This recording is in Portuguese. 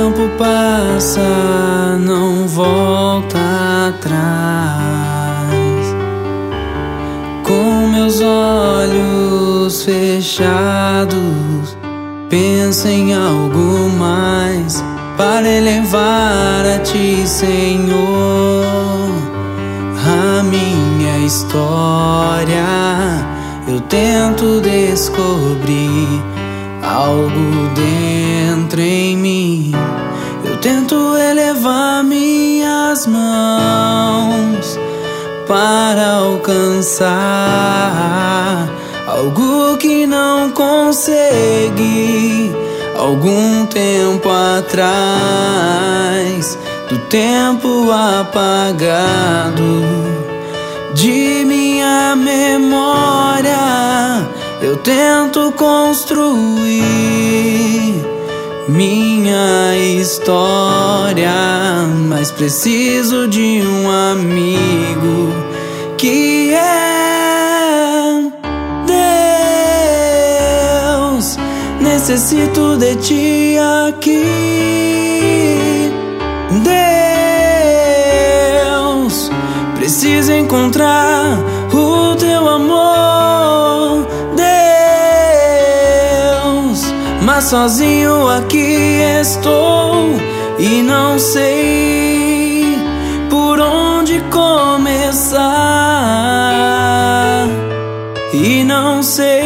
tempo passa, não volta atrás. Com meus olhos fechados, penso em algo mais para elevar a Ti, Senhor. A minha história eu tento descobrir algo dentro em mim. Eu tento elevar minhas mãos para alcançar algo que não consegui algum tempo atrás, do tempo apagado de minha memória. Eu tento construir minha história, mas preciso de um amigo que é Deus. Necessito de Ti aqui, Deus. Preciso encontrar o Teu amor, Deus. Mas sozinho aqui estou e não sei por onde começar, e não sei